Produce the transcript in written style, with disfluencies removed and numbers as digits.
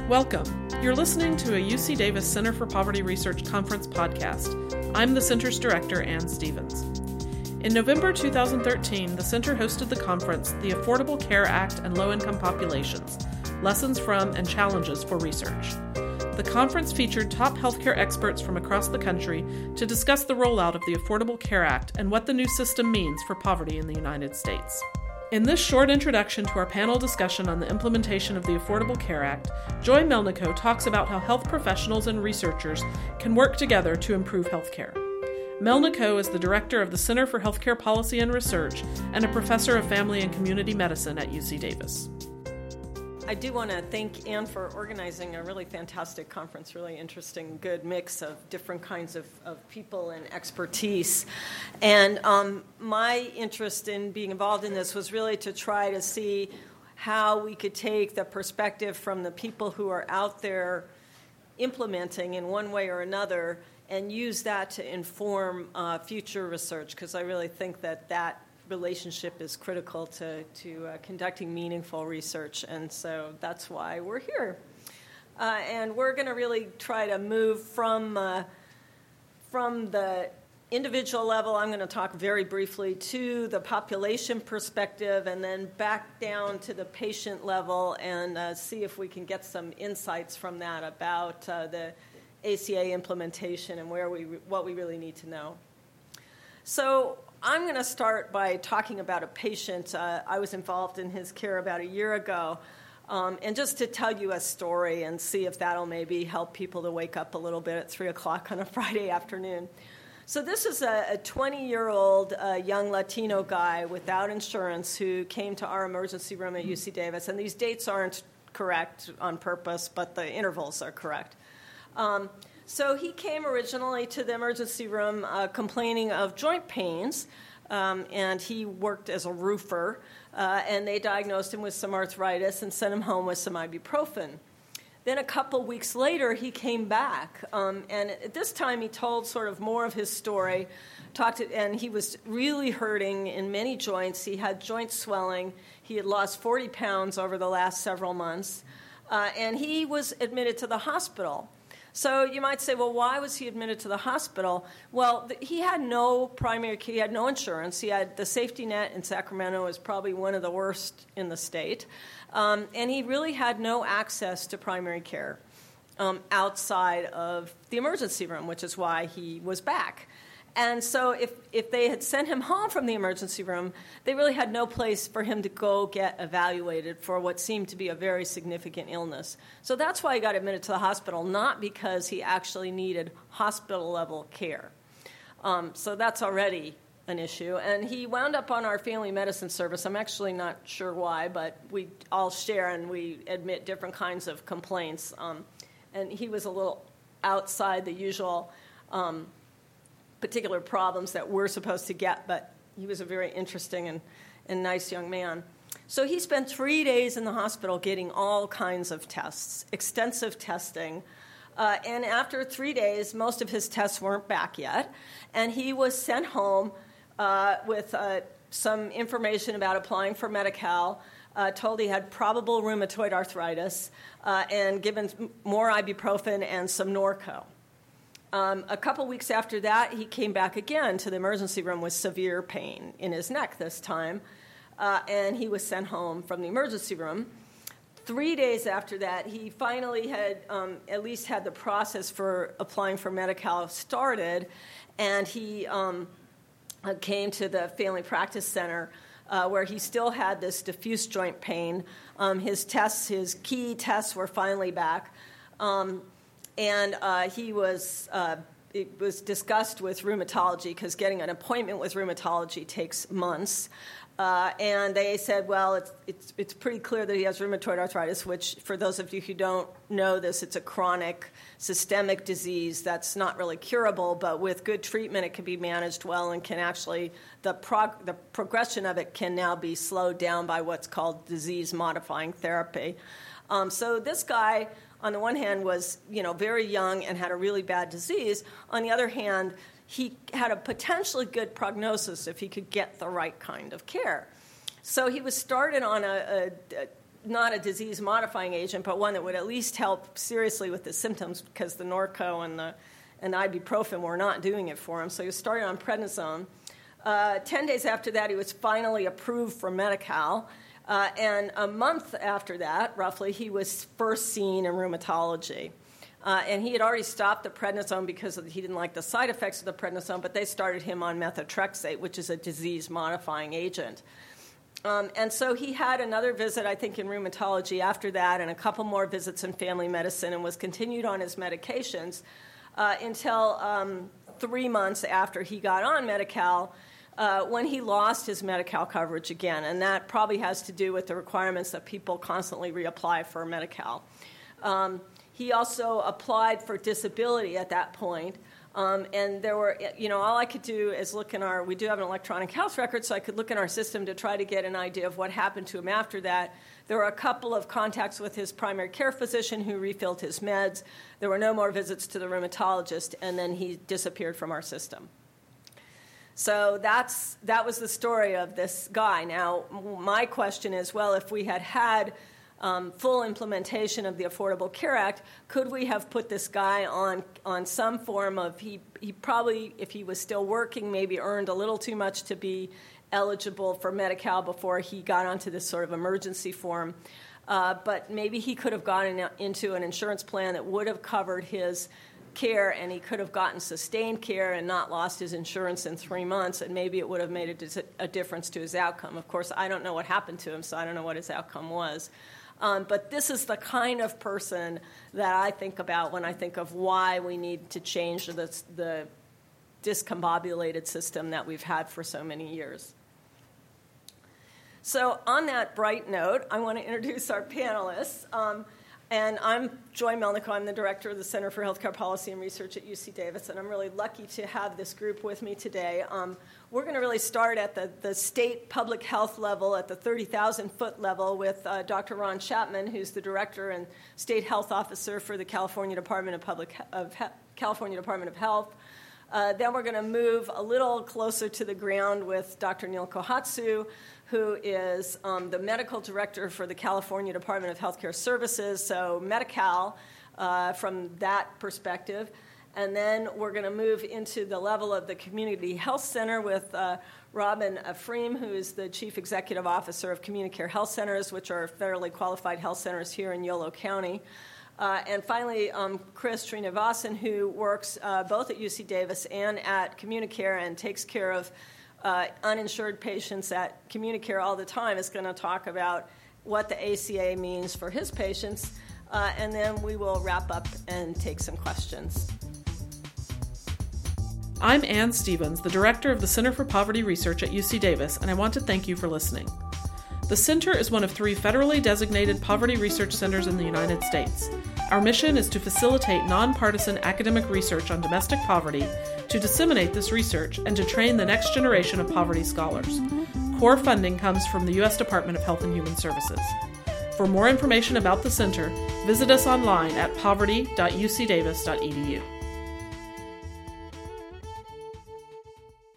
Welcome. You're listening to a UC Davis Center for Poverty Research Conference podcast. I'm the Center's director, Ann Stevens. In November 2013, the Center hosted the conference, The Affordable Care Act and Low-Income Populations, Lessons from and Challenges for Research. The conference featured top healthcare experts from across the country to discuss the rollout of the Affordable Care Act and what the new system means for poverty in the United States. In this short introduction to our panel discussion on the implementation of the Affordable Care Act, Joy Melnico talks about how health professionals and researchers can work together to improve healthcare. Melnico is the director of the Center for Healthcare Policy and Research and a professor of family and community medicine at UC Davis. I do want to thank Ann for organizing a really fantastic conference, really interesting, good mix of different kinds of people and expertise. And my interest in being involved in this was really to try to see how we could take the perspective from the people who are out there implementing in one way or another and use that to inform future research, because I really think that relationship is critical to conducting meaningful research, and so that's why we're here. And we're going to really try to move from the individual level, I'm going to talk very briefly, to the population perspective, and then back down to the patient level and see if we can get some insights from that about the ACA implementation and what we really need to know. So I'm going to start by talking about a patient. I was involved in his care about a year ago, and just to tell you a story and see if that'll maybe help people to wake up a little bit at 3 o'clock on a Friday afternoon. So this is a 20-year-old young Latino guy without insurance who came to our emergency room at UC Davis, and these dates aren't correct on purpose, but the intervals are correct. So he came originally to the emergency room complaining of joint pains, and he worked as a roofer, and they diagnosed him with some arthritis and sent him home with some ibuprofen. Then a couple weeks later, he came back, and at this time he told sort of more of his story, and he was really hurting in many joints. He had joint swelling. He had lost 40 pounds over the last several months, and he was admitted to the hospital. So you might say, well, why was he admitted to the hospital? Well, he had no primary care. He had no insurance. He had the safety net in Sacramento is probably one of the worst in the state. And he really had no access to primary care outside of the emergency room, which is why he was back. And so if they had sent him home from the emergency room, they really had no place for him to go get evaluated for what seemed to be a very significant illness. So that's why he got admitted to the hospital, not because he actually needed hospital-level care. So that's already an issue. And he wound up on our family medicine service. I'm actually not sure why, but we all share and we admit different kinds of complaints. And he was a little outside the usual particular problems that we're supposed to get, but he was a very interesting and nice young man. So he spent 3 days in the hospital getting all kinds of tests, extensive testing, and after 3 days, most of his tests weren't back yet, and he was sent home with some information about applying for Medi-Cal, told he had probable rheumatoid arthritis, and given more ibuprofen and some Norco. A couple weeks after that, he came back again to the emergency room with severe pain in his neck this time, and he was sent home from the emergency room. 3 days after that, he finally had at least had the process for applying for Medi-Cal started, and he came to the Family Practice Center where he still had this diffuse joint pain. His key tests were finally back. And it was discussed with rheumatology because getting an appointment with rheumatology takes months. And they said, well, it's pretty clear that he has rheumatoid arthritis, which, for those of you who don't know this, it's a chronic systemic disease that's not really curable, but with good treatment it can be managed well and can actually, the progression of it can now be slowed down by what's called disease-modifying therapy. So this guy, on the one hand, was very young and had a really bad disease. On the other hand, he had a potentially good prognosis if he could get the right kind of care. So he was started on a not a disease-modifying agent, but one that would at least help seriously with the symptoms, because the Norco and the ibuprofen were not doing it for him. So he started on prednisone. 10 days after that, he was finally approved for Medi-Cal. And a month after that, roughly, he was first seen in rheumatology. And he had already stopped the prednisone because he didn't like the side effects of the prednisone, but they started him on methotrexate, which is a disease-modifying agent. And so he had another visit, I think, in rheumatology after that, and a couple more visits in family medicine, and was continued on his medications until 3 months after he got on Medi-Cal, when he lost his Medi-Cal coverage again. And that probably has to do with the requirements that people constantly reapply for Medi-Cal. He also applied for disability at that point. And there were, all I could do is look in we do have an electronic health record, so I could look in our system to try to get an idea of what happened to him after that. There were a couple of contacts with his primary care physician who refilled his meds. There were no more visits to the rheumatologist, and then he disappeared from our system. So that was the story of this guy. Now, my question is, well, if we had full implementation of the Affordable Care Act, could we have put this guy on some form of, he probably, if he was still working, maybe earned a little too much to be eligible for Medi-Cal before he got onto this sort of emergency form. But maybe he could have gotten into an insurance plan that would have covered his care, and he could have gotten sustained care and not lost his insurance in 3 months, and maybe it would have made a difference to his outcome. Of course, I don't know what happened to him, so I don't know what his outcome was. But this is the kind of person that I think about when I think of why we need to change the discombobulated system that we've had for so many years. So on that bright note, I want to introduce our panelists. And I'm Joy Melnick. I'm the director of the Center for Healthcare Policy and Research at UC Davis, and I'm really lucky to have this group with me today. We're going to really start at the state public health level, at the 30,000-foot level, with Dr. Ron Chapman, who's the director and state health officer for the California Department of Health. Then we're going to move a little closer to the ground with Dr. Neil Kohatsu, who is the medical director for the California Department of Healthcare Services, so Medi-Cal from that perspective. And then we're going to move into the level of the Community Health Center with Robin Ephraim, who is the Chief Executive Officer of CommuniCare Health Centers, which are federally qualified health centers here in Yolo County. And finally, Chris Srinivasan, who works both at UC Davis and at CommuniCare and takes care of uninsured patients at CommuniCare all the time, is going to talk about what the ACA means for his patients. And then we will wrap up and take some questions. I'm Ann Stevens, the director of the Center for Poverty Research at UC Davis, and I want to thank you for listening. The Center is one of 3 federally designated poverty research centers in the United States. Our mission is to facilitate nonpartisan academic research on domestic poverty, to disseminate this research, and to train the next generation of poverty scholars. Core funding comes from the U.S. Department of Health and Human Services. For more information about the Center, visit us online at poverty.ucdavis.edu.